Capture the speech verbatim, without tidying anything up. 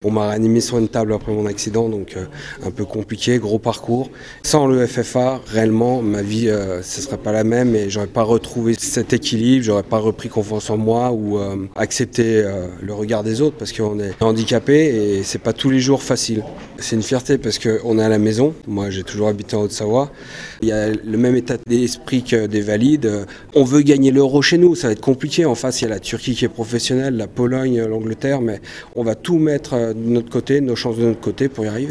On m'a réanimé sur une table après mon accident, donc euh, un peu compliqué, gros parcours. Sans le F F A, réellement, ma vie, euh, ce ne serait pas la même et j'aurais pas retrouvé cet équilibre, j'aurais pas repris confiance en moi ou euh, accepté euh, le regard des autres parce qu'on est handicapé et c'est pas tous les jours facile. C'est une fierté parce qu'on est à la maison. Moi, j'ai toujours habité en Haute-Savoie. Il y a le même état d'esprit que des valides. On veut gagner l'euro chez nous, ça va être compliqué. En face, il y a la Turquie qui est professionnelle, la Pologne, l'Angleterre, mais on va tout mettre de notre côté, nos chances de notre côté pour y arriver.